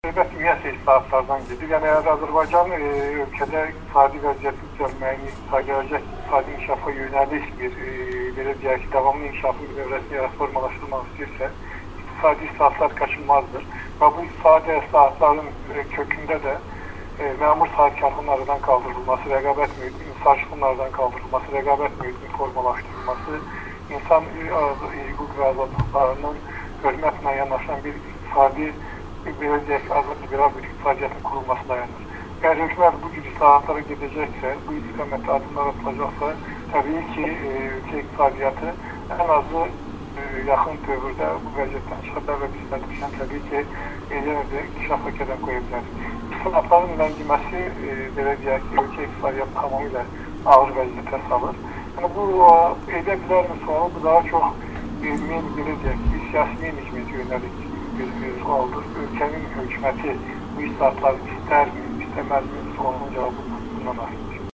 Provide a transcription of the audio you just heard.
Əlbəttə, ümumiyyətlə islahatlardan gedir. Yəni, əgər Azərbaycan ölkədə iqtisadi vəziyyəti düzəlməyini, gələcək iqtisadi inkişafa yönəlik bir, belə deyək ki, davamlı inkişafın dövrəsini reformalaşdırmaq istəyirsə, iqtisadi islahatlar qaçınmazdır. Və bu iqtisadi islahatların kökündə də məmur sahibkarlığının aradan kaldırılması, rəqabət mühitinin sarışqınlardan kaldırılması, rəqabət mühitinin formalaşdırılması, insan hüquq və azadlıqlarının hörmətlə yanaşan bir iqtisadi, belə deyək, azad liberal bir iqtisadiyyatın kurulması dayanır. Əgər hökumət bu cür islahatlara gedəcəksə, bu istiqamətdə adımlar atılacaqsa, təbii ki, ülkə iqtisadiyyatı ən azı yaxın dövrdə bu vəziyyətdən çıxacaq və bizdə düşən təbii ki, yenə də inkişaf hakikaten qoya bilər. İslahatların ləngiməsi, belə deyək ki, ülkə iqtisadiyyatı tamamilə ağır vəziyyətə salır. Yəni, bu edə bilərmi sualı, bu daha çox belə deyək ki, siyasi menecmenti yönəlik bir sualdır. Ülkenin hökuməti bu islahatları istər mi, istəməz mi? Sualın cevabı bundan var.